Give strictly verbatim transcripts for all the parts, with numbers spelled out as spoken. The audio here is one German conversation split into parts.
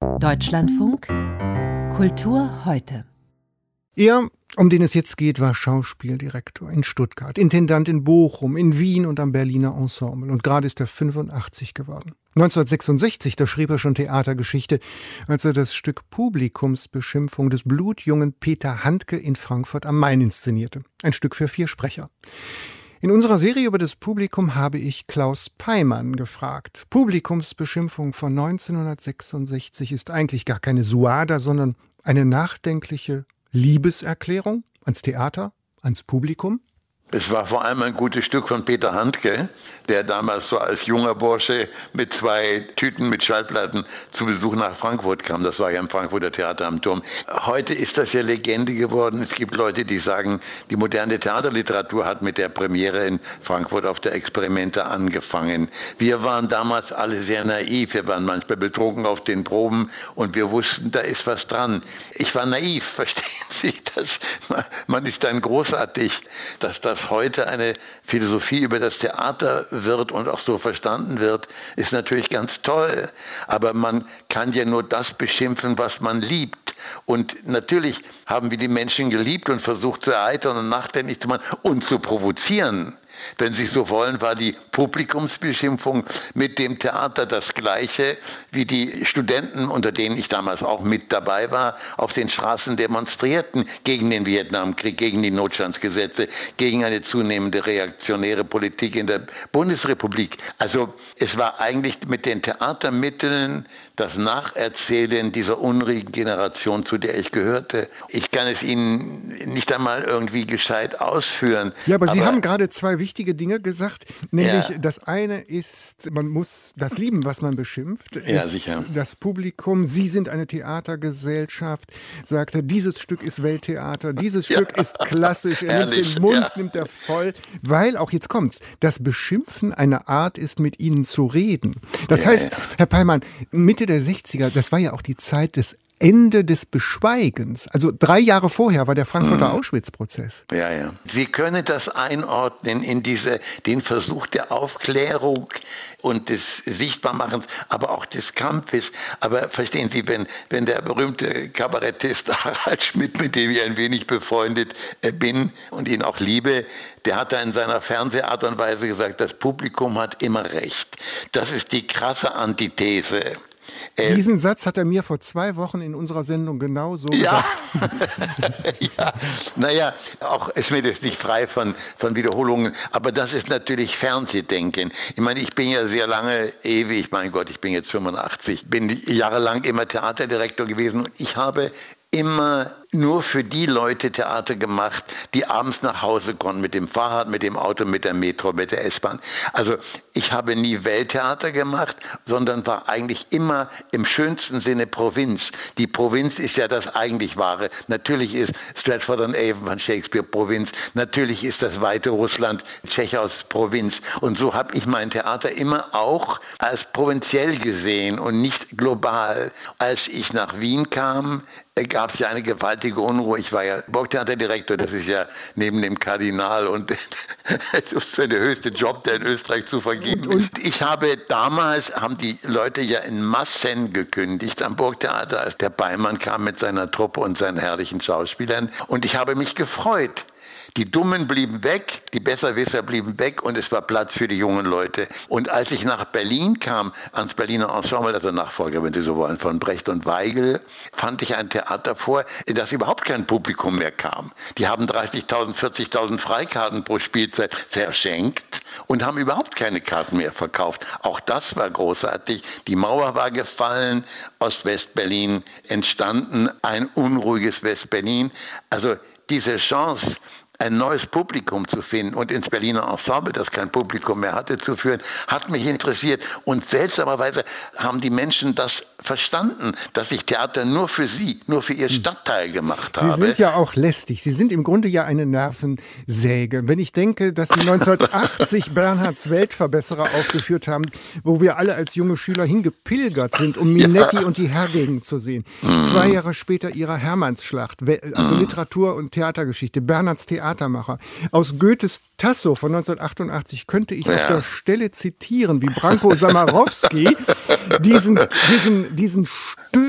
Deutschlandfunk Kultur heute. Er, um den es jetzt geht, war Schauspieldirektor in Stuttgart, Intendant in Bochum, in Wien und am Berliner Ensemble. Und gerade ist er fünfundachtzig geworden. neunzehnhundertsechsundsechzig, da schrieb er schon Theatergeschichte, als er das Stück Publikumsbeschimpfung des blutjungen Peter Handke in Frankfurt am Main inszenierte. Ein Stück für vier Sprecher. In unserer Serie über das Publikum habe ich Klaus Peimann gefragt. Publikumsbeschimpfung von neunzehnhundertsechsundsechzig ist eigentlich gar keine Suada, sondern eine nachdenkliche Liebeserklärung ans Theater, ans Publikum. Es war vor allem ein gutes Stück von Peter Handke, der damals so als junger Bursche mit zwei Tüten mit Schallplatten zu Besuch nach Frankfurt kam. Das war ja im Frankfurter Theater am Turm. Heute ist das ja Legende geworden. Es gibt Leute, die sagen, die moderne Theaterliteratur hat mit der Premiere in Frankfurt auf der Experimente angefangen. Wir waren damals alle sehr naiv. Wir waren manchmal betrunken auf den Proben und wir wussten, da ist was dran. Ich war naiv, verstehen Sie? Das, man ist dann großartig, dass das heute eine Philosophie über das Theater wird und auch so verstanden wird, ist natürlich ganz toll. Aber man kann ja nur das beschimpfen, was man liebt. Und natürlich haben wir die Menschen geliebt und versucht zu erheitern und nachdenklich zu machen und zu provozieren. Wenn Sie so wollen, war die Publikumsbeschimpfung mit dem Theater das Gleiche, wie die Studenten, unter denen ich damals auch mit dabei war, auf den Straßen demonstrierten gegen den Vietnamkrieg, gegen die Notstandsgesetze, gegen eine zunehmende reaktionäre Politik in der Bundesrepublik. Also es war eigentlich mit den Theatermitteln das Nacherzählen dieser unruhigen Generation, zu der ich gehörte. Ich kann es Ihnen nicht einmal irgendwie gescheit ausführen. Ja, aber, aber Sie haben gerade zwei wichtige Dinge gesagt, nämlich ja. Das eine ist, man muss das lieben, was man beschimpft. Ja, ist sicher. Das Publikum, Sie sind eine Theatergesellschaft, sagt er, dieses Stück ist Welttheater, dieses ja. Stück ist klassisch, er Herrlich, nimmt den Mund, ja. nimmt er voll, weil, auch jetzt kommt's, das Beschimpfen eine Art ist, mit Ihnen zu reden. Das ja, heißt, ja. Herr Peimann, Mitte der sechziger, das war ja auch die Zeit des Ende des Beschweigens. Also drei Jahre vorher war der Frankfurter mhm. Auschwitz-Prozess. Ja, ja. Sie können das einordnen in diese, den Versuch der Aufklärung und des Sichtbarmachens, aber auch des Kampfes. Aber verstehen Sie, wenn, wenn der berühmte Kabarettist Harald Schmidt, mit dem ich ein wenig befreundet bin und ihn auch liebe, der hat da in seiner Fernsehart und Weise gesagt, das Publikum hat immer recht. Das ist die krasse Antithese. Diesen Satz hat er mir vor zwei Wochen in unserer Sendung genau so ja. gesagt. ja, naja, auch Schmidt ist nicht frei von, von Wiederholungen, aber das ist natürlich Fernsehdenken. Ich meine, ich bin ja sehr lange, ewig, mein Gott, ich bin jetzt fünfundachtzig, bin jahrelang immer Theaterdirektor gewesen und ich habe immer nur für die Leute Theater gemacht, die abends nach Hause konnten, mit dem Fahrrad, mit dem Auto, mit der Metro, mit der S-Bahn. Also ich habe nie Welttheater gemacht, sondern war eigentlich immer im schönsten Sinne Provinz. Die Provinz ist ja das eigentlich Wahre. Natürlich ist Stratford-on-Avon von Shakespeare Provinz, natürlich ist das weite Russland Tschechows Provinz. Und so habe ich mein Theater immer auch als provinziell gesehen und nicht global. Als ich nach Wien kam, gab es ja eine gewaltige Unruhe. Ich war ja Burgtheaterdirektor, das ist ja neben dem Kardinal und das ist der höchste Job, der in Österreich zu vergeben ist. Ich habe damals, haben die Leute ja in Massen gekündigt am Burgtheater, als der Peimann kam mit seiner Truppe und seinen herrlichen Schauspielern. Und ich habe mich gefreut. Die Dummen blieben weg, die Besserwisser blieben weg und es war Platz für die jungen Leute. Und als ich nach Berlin kam, ans Berliner Ensemble, also Nachfolger, wenn Sie so wollen, von Brecht und Weigel, fand ich ein Theater vor, in das überhaupt kein Publikum mehr kam. Die haben dreißigtausend, vierzigtausend Freikarten pro Spielzeit verschenkt und haben überhaupt keine Karten mehr verkauft. Auch das war großartig. Die Mauer war gefallen, Ost-West-Berlin entstanden, ein unruhiges West-Berlin. Also diese Chance, ein neues Publikum zu finden und ins Berliner Ensemble, das kein Publikum mehr hatte, zu führen, hat mich interessiert. Und seltsamerweise haben die Menschen das verstanden, dass ich Theater nur für sie, nur für ihr Stadtteil gemacht habe. Sie sind ja auch lästig. Sie sind im Grunde ja eine Nervensäge. Wenn ich denke, dass Sie neunzehnhundertachtzig Bernhards Weltverbesserer aufgeführt haben, wo wir alle als junge Schüler hingepilgert sind, um Minetti ja. und die Hergegend zu sehen. Mhm. Zwei Jahre später Ihrer Hermannsschlacht, also Literatur- und Theatergeschichte, Bernhards Theater. Theatermacher. Aus Goethes Tasso von neunzehnhundertachtundachtzig könnte ich ja. auf der Stelle zitieren, wie Branko Samarowski diesen, diesen, diesen Stör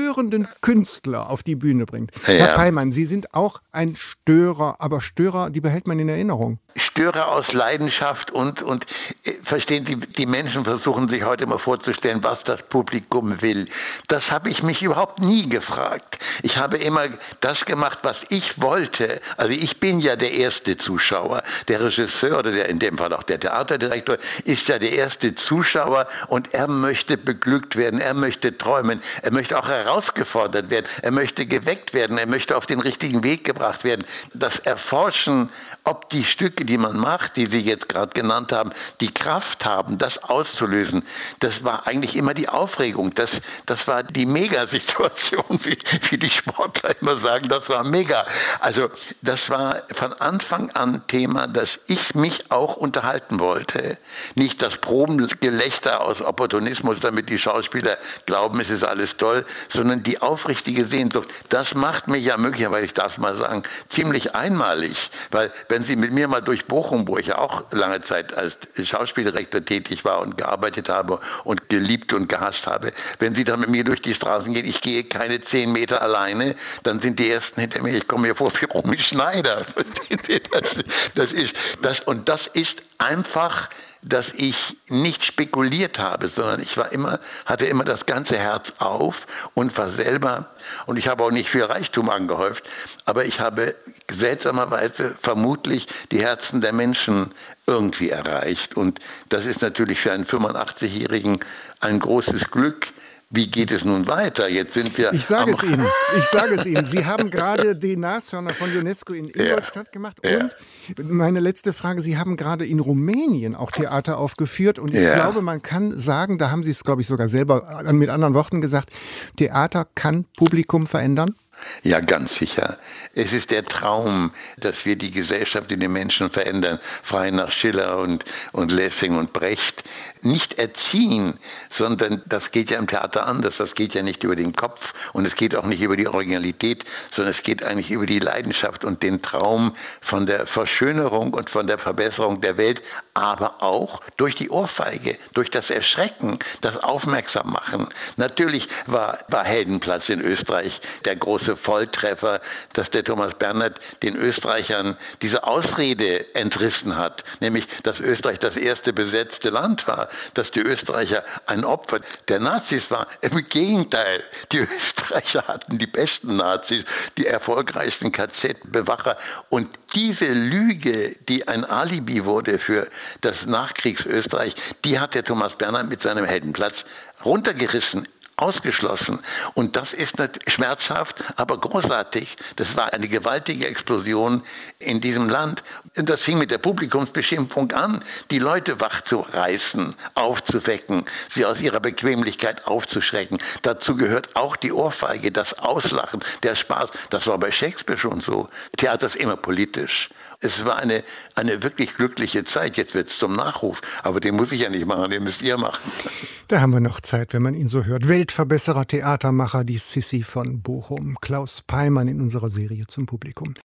störenden Künstler auf die Bühne bringt. Ja. Herr Peymann, Sie sind auch ein Störer, aber Störer, die behält man in Erinnerung. Störer aus Leidenschaft und, und äh, verstehen Sie, die Menschen versuchen sich heute mal vorzustellen, was das Publikum will. Das habe ich mich überhaupt nie gefragt. Ich habe immer das gemacht, was ich wollte. Also ich bin ja der erste Zuschauer. Der Regisseur oder der, in dem Fall auch der Theaterdirektor ist ja der erste Zuschauer und er möchte beglückt werden, er möchte träumen, er möchte auch herausgefordert werden, er möchte geweckt werden, er möchte auf den richtigen Weg gebracht werden. Das Erforschen, ob die Stücke, die man macht, die Sie jetzt gerade genannt haben, die Kraft haben, das auszulösen, das war eigentlich immer die Aufregung. Das, das war die Megasituation, wie, wie die Sportler immer sagen, das war mega. Also das war von Anfang an Thema, dass ich mich auch unterhalten wollte. Nicht das Probengelächter aus Opportunismus, damit die Schauspieler glauben, es ist alles toll, sondern die aufrichtige Sehnsucht. Das macht mich ja möglicherweise, ich darf mal sagen, ziemlich einmalig, weil wenn Sie mit mir mal durch Bochum, wo ich ja auch lange Zeit als Schauspieldirektor tätig war und gearbeitet habe und geliebt und gehasst habe, wenn Sie dann mit mir durch die Straßen gehen, ich gehe keine zehn Meter alleine, dann sind die Ersten hinter mir, ich komme mir vor wie Romy Schneider. Das, das ist, das, und das ist einfach, dass ich nicht spekuliert habe, sondern ich war immer, hatte immer das ganze Herz auf und war selber, und ich habe auch nicht viel Reichtum angehäuft, aber ich habe seltsamerweise vermutlich die Herzen der Menschen irgendwie erreicht. Und das ist natürlich für einen fünfundachtzigjährigen ein großes Glück. Wie geht es nun weiter? Jetzt sind wir. Ich sage es Ihnen. Ich sage es Ihnen. Sie haben gerade die Nashörner von UNESCO in Ingolstadt ja. gemacht. Und ja. meine letzte Frage: Sie haben gerade in Rumänien auch Theater aufgeführt. Und ich ja. glaube, man kann sagen, da haben Sie es, glaube ich, sogar selber mit anderen Worten gesagt: Theater kann Publikum verändern. Ja, ganz sicher. Es ist der Traum, dass wir die Gesellschaft und die Menschen verändern, frei nach Schiller und, und Lessing und Brecht. Nicht erziehen, sondern das geht ja im Theater anders. Das geht ja nicht über den Kopf und es geht auch nicht über die Originalität, sondern es geht eigentlich über die Leidenschaft und den Traum von der Verschönerung und von der Verbesserung der Welt, aber auch durch die Ohrfeige, durch das Erschrecken, das Aufmerksammachen. Natürlich war, war Heldenplatz in Österreich der große Volltreffer, dass der Thomas Bernhard den Österreichern diese Ausrede entrissen hat, nämlich, dass Österreich das erste besetzte Land war, dass die Österreicher ein Opfer der Nazis waren. Im Gegenteil, die Österreicher hatten die besten Nazis, die erfolgreichsten K Z-Bewacher. Und diese Lüge, die ein Alibi wurde für das Nachkriegsösterreich, die hat der Thomas Bernhard mit seinem Heldenplatz runtergerissen, ausgeschlossen. Und das ist nicht schmerzhaft, aber großartig. Das war eine gewaltige Explosion in diesem Land. Und das fing mit der Publikumsbeschimpfung an, die Leute wachzureißen, aufzuwecken, sie aus ihrer Bequemlichkeit aufzuschrecken. Dazu gehört auch die Ohrfeige, das Auslachen, der Spaß. Das war bei Shakespeare schon so. Theater ist immer politisch. Es war eine, eine wirklich glückliche Zeit. Jetzt wird es zum Nachruf. Aber den muss ich ja nicht machen, den müsst ihr machen. Da haben wir noch Zeit, wenn man ihn so hört. Weltverbesserer, Theatermacher, die Sissi von Bochum. Klaus Peymann in unserer Serie zum Publikum.